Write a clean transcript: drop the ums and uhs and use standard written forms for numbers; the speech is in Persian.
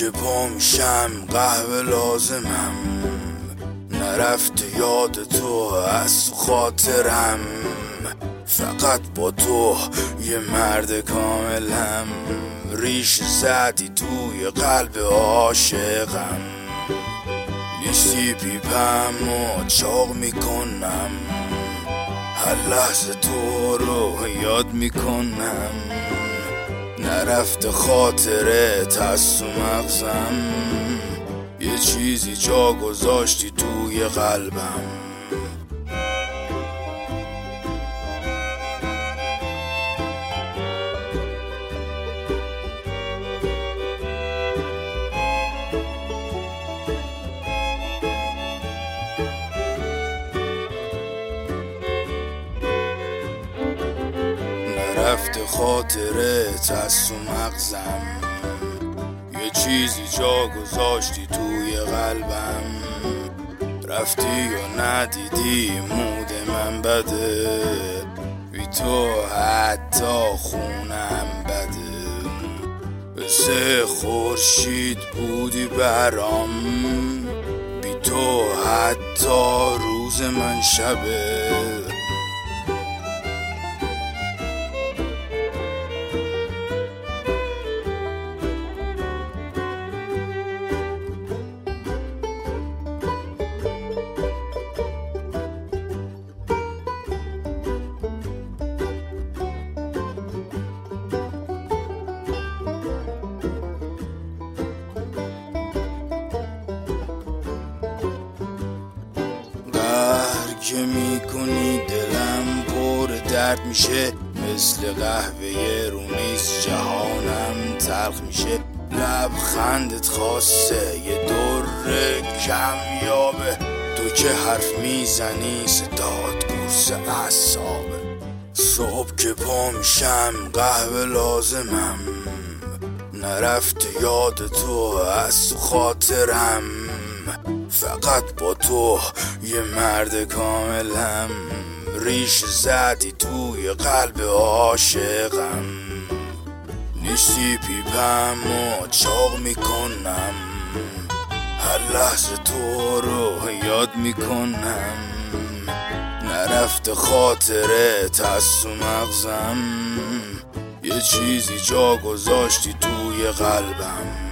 که پا میشم قهوه لازمم، نرفته یاد تو از خاطرم، فقط با تو یه مرد کاملم، ریش زدی توی قلب عاشقم، نیستی پیپم و چاق میکنم، هر لحظه تو رو یاد میکنم، نرفته خاطرت از تو مغزم، یه چیزی جا گذاشتی توی قلبم. نرفته خاطرت از تو مغزم، یه چیزی جا گذاشتی توی قلبم، رفتی و ندیدی مود من بده، بی تو حتی خونم بده، مثل خورشید بودی برام، بی تو حتی روز من شبه. که میکنی دلم پر درد میشه، مثل قهوه رومیز جهانم تلخ میشه، لبخندت خواسته یه دور کم یابه، تو که حرف میزنی صدات قرص اعصابه، صبح که پا میشم قهوه لازمم، نرفته یاد تو از خاطرم، فقط با تو یه مرد کاملم، ریش زدی توی قلب عاشقم، نیستی پیپم و چاق میکنم، هر لحظه تو رو یاد میکنم، نرفته خاطرت از تو مغزم، یه چیزی جا گذاشتی توی قلبم.